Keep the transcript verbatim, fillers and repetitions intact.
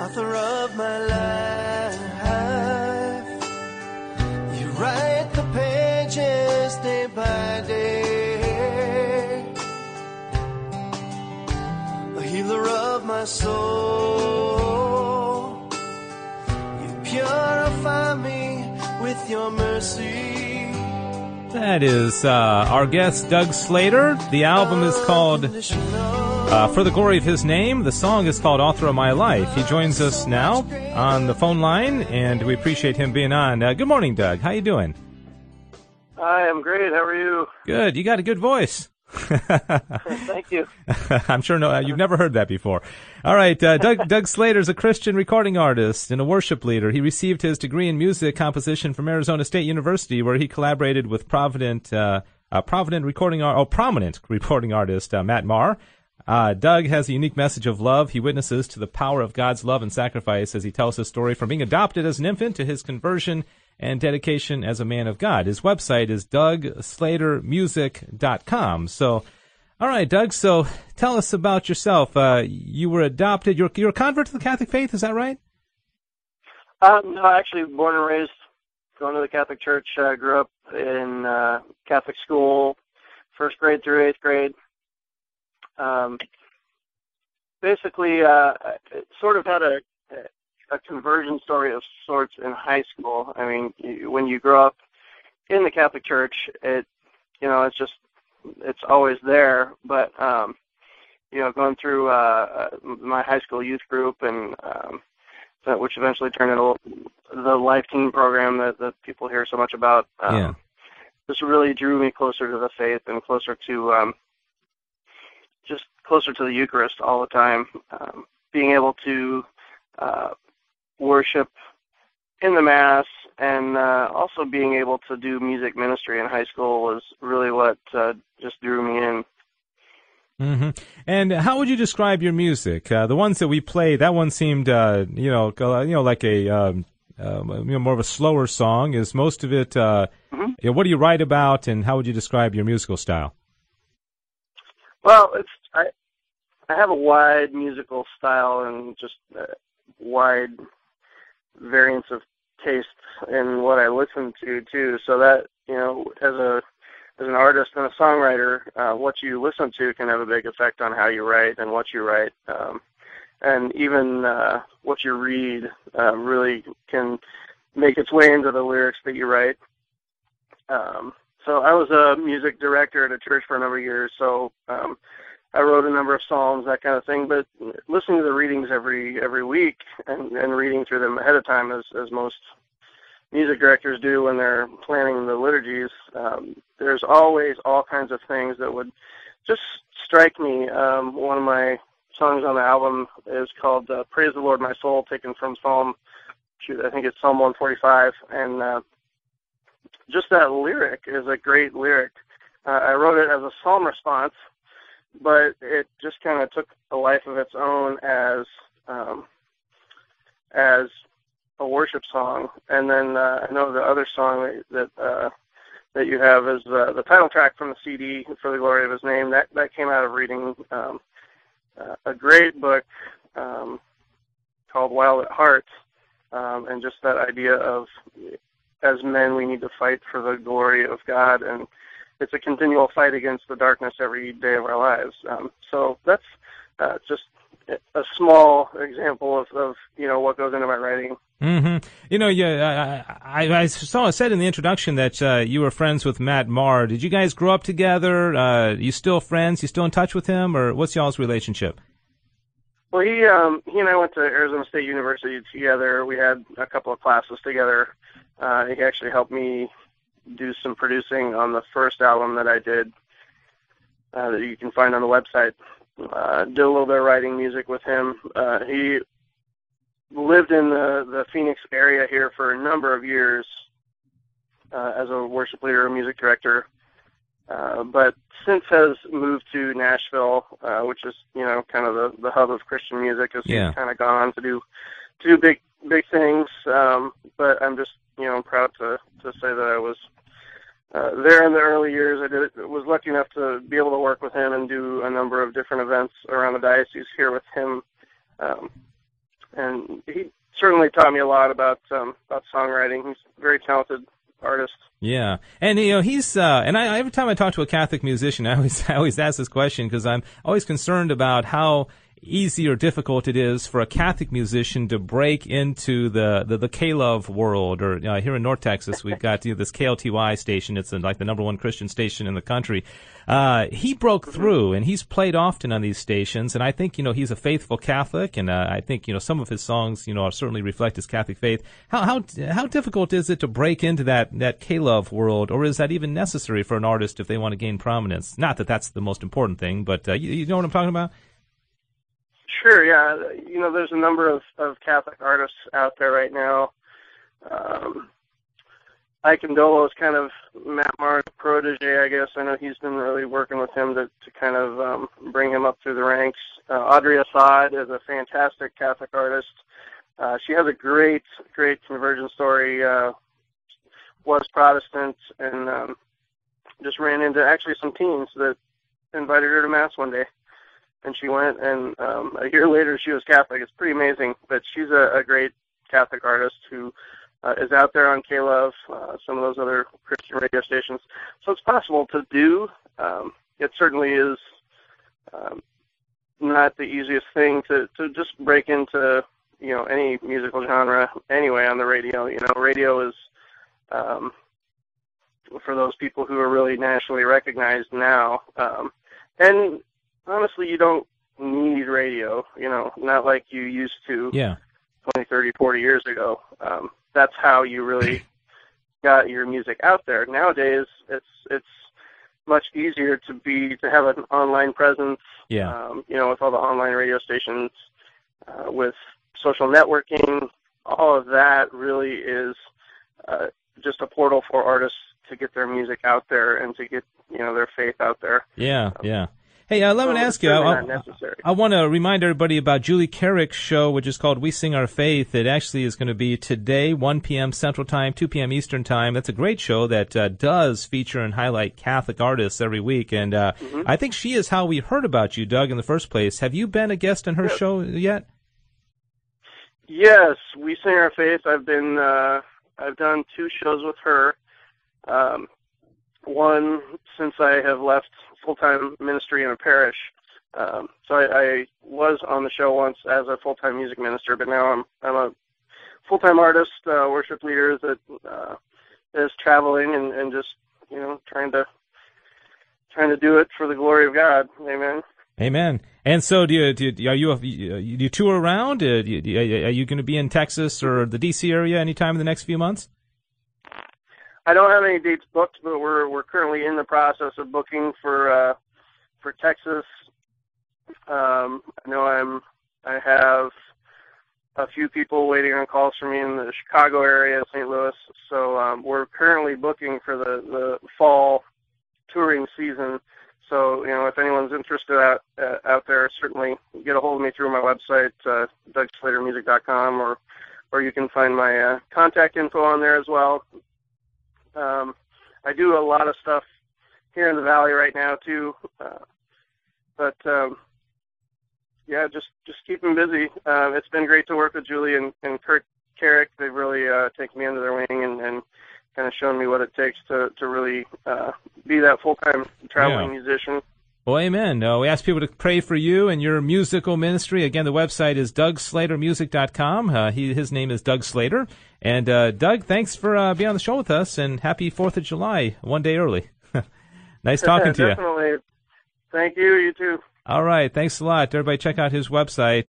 author of my life. You write the pages day by day, a healer of my soul. You purify me with your mercy. That is uh, our guest, Doug Slater. The album is called uh, For the Glory of His Name. The song is called Author of My Life. He joins us now on the phone line, and we appreciate him being on. Uh, good morning, Doug. How you doing? I am great. How are you? Good. You got a good voice. Thank you. I'm sure no, you've never heard that before. All right, uh, Doug, Doug Slater is a Christian recording artist and a worship leader. He received his degree in music composition from Arizona State University, where he collaborated with Provident, uh, uh, Provident recording, ar- oh, prominent recording artist uh, Matt Maher. Uh, Doug has a unique message of love. He witnesses to the power of God's love and sacrifice as he tells his story from being adopted as an infant to his conversion and dedication as a man of God. His website is doug slater music dot com. So, all right, Doug, so tell us about yourself. Uh, you were adopted. You're, you're a convert to the Catholic faith, is that right? Um, no, actually born and raised going to the Catholic Church. I uh, grew up in uh, Catholic school, first grade through eighth grade. Um, basically, uh, it sort of had a, a conversion story of sorts in high school. I mean, you, when you grow up in the Catholic Church, it, you know, it's just, it's always there. But, um, you know, going through uh, my high school youth group, and um, which eventually turned into the Life Teen program that, that people hear so much about, um, yeah. this really drew me closer to the faith and closer to, um, just closer to the Eucharist all the time. Um, being able to uh, worship in the Mass, and uh, also being able to do music ministry in high school was really what uh, just drew me in. Mm-hmm. And how would you describe your music? Uh, the ones that we played, that one seemed, uh, you know, uh, you know, like a, um, uh, you know, more of a slower song. Is most of it? Uh, mm-hmm. you know, what do you write about, and how would you describe your musical style? Well, it's I I have a wide musical style and just a wide variance of tastes in what I listen to too. So that, you know, as a as an artist and a songwriter, uh, what you listen to can have a big effect on how you write and what you write, um, and even uh, what you read uh, really can make its way into the lyrics that you write. Um, So I was a music director at a church for a number of years, so um, I wrote a number of psalms, that kind of thing. But listening to the readings every every week and, and reading through them ahead of time, as, as most music directors do when they're planning the liturgies, um, there's always all kinds of things that would just strike me. Um, one of my songs on the album is called uh, Praise the Lord, My Soul, taken from Psalm, shoot, I think it's Psalm one forty-five, and uh, just that lyric is a great lyric. Uh, I wrote it as a psalm response, but it just kind of took a life of its own as um, as a worship song. And then uh, I know the other song that uh, that you have is uh, the title track from the C D, For the Glory of His Name. That that came out of reading um, uh, a great book um, called Wild at Heart, um, and just that idea of, as men, we need to fight for the glory of God, and it's a continual fight against the darkness every day of our lives. Um, so that's uh, just a small example of, of, you know, what goes into my writing. Mm-hmm. You know, yeah, I, I, I saw it said in the introduction that uh, you were friends with Matt Maher. Did you guys grow up together? Uh, you still friends? You still in touch with him, or what's y'all's relationship? Well, he um, he and I went to Arizona State University together. We had a couple of classes together. Uh, he actually helped me do some producing on the first album that I did, uh, that you can find on the website. Uh, did a little bit of writing music with him. Uh, he lived in the, the Phoenix area here for a number of years uh, as a worship leader and music director, uh, but since has moved to Nashville, uh, which is, you know, kind of the, the hub of Christian music, as yeah. he's kind of gone on to do to do big big things. Um, but I'm just, you know, I'm proud to, to say that I was uh, there in the early years. I did was lucky enough to be able to work with him and do a number of different events around the diocese here with him. Um, and he certainly taught me a lot about um, about songwriting. He's a very talented artist. Yeah, and you know he's uh, and I every time I talk to a Catholic musician, I always I always ask this question because I'm always concerned about how easy or difficult it is for a Catholic musician to break into the the, the K-Love world. Or uh, here in North Texas, we've got you know, this K L T Y station. It's uh, like the number one Christian station in the country. Uh, he broke through, and he's played often on these stations. And I think you know he's a faithful Catholic, and uh, I think you know some of his songs you know certainly reflect his Catholic faith. How how how difficult is it to break into that that K-Love world, or is that even necessary for an artist if they want to gain prominence? Not that that's the most important thing, but uh, you, you know what I'm talking about. Sure, yeah. You know, there's a number of, of Catholic artists out there right now. Um, Ike Ndolo is kind of Matt Maher's protege, I guess. I know he's been really working with him to, to kind of um, bring him up through the ranks. Uh, Audrey Assad is a fantastic Catholic artist. Uh, she has a great, great conversion story. Uh, was Protestant and um, just ran into actually some teens that invited her to Mass one day. And she went, and um, a year later she was Catholic. It's pretty amazing, but she's a, a great Catholic artist who uh, is out there on K-Love, uh, some of those other Christian radio stations. So it's possible to do. Um, it certainly is um, not the easiest thing to, to just break into, you know, any musical genre anyway on the radio. You know, radio is um, for those people who are really nationally recognized now. Um, and honestly, you don't need radio, you know, not like you used to yeah. twenty, thirty, forty years ago. Um, that's how you really got your music out there. Nowadays, it's it's much easier to be to have an online presence, yeah. um, you know, with all the online radio stations, uh, with social networking. All of that really is uh, just a portal for artists to get their music out there and to get, you know, their faith out there. Yeah, um, yeah. Hey, uh, let me ask you, I, I, I want to remind everybody about Julie Carrick's show, which is called We Sing Our Faith. It actually is going to be today, one p.m. Central Time, two p.m. Eastern Time. That's a great show that uh, does feature and highlight Catholic artists every week. And uh, mm-hmm. I think she is how we heard about you, Doug, in the first place. Have you been a guest on her yes. show yet? Yes, We Sing Our Faith. I've been, uh, I've done two shows with her. Um, one since I have left full-time ministry in a parish. Um, so I, I was on the show once as a full-time music minister, but now I'm I'm a full-time artist, uh, worship leader that uh, is traveling and, and just you know trying to trying to do it for the glory of God. Amen. Amen. And so, do you do you, are you a, do you tour around? Uh, do you, are you going to be in Texas or the D C area anytime in the next few months? I don't have any dates booked, but we're we're currently in the process of booking for uh, for Texas. Um, I know I'm I have a few people waiting on calls for me in the Chicago area, Saint Louis. So um, we're currently booking for the, the fall touring season. So you know, if anyone's interested out uh, out there, certainly get a hold of me through my website, uh, Doug Slater Music dot com, or or you can find my uh, contact info on there as well. Um, I do a lot of stuff here in the Valley right now too, uh, but um, yeah, just just keeping busy. Uh, it's been great to work with Julie and, and Kurt Carrick. They've really uh, taken me under their wing and, and kind of shown me what it takes to to really uh, be that full time traveling yeah. musician. Well, amen. Uh, we ask people to pray for you and your musical ministry. Again, the website is Doug Slater Music dot com. Uh, he, his name is Doug Slater. And, uh, Doug, thanks for uh, being on the show with us, and happy fourth of July, one day early. Nice talking to you. Definitely. Thank you. You too. All right. Thanks a lot. Everybody check out his website.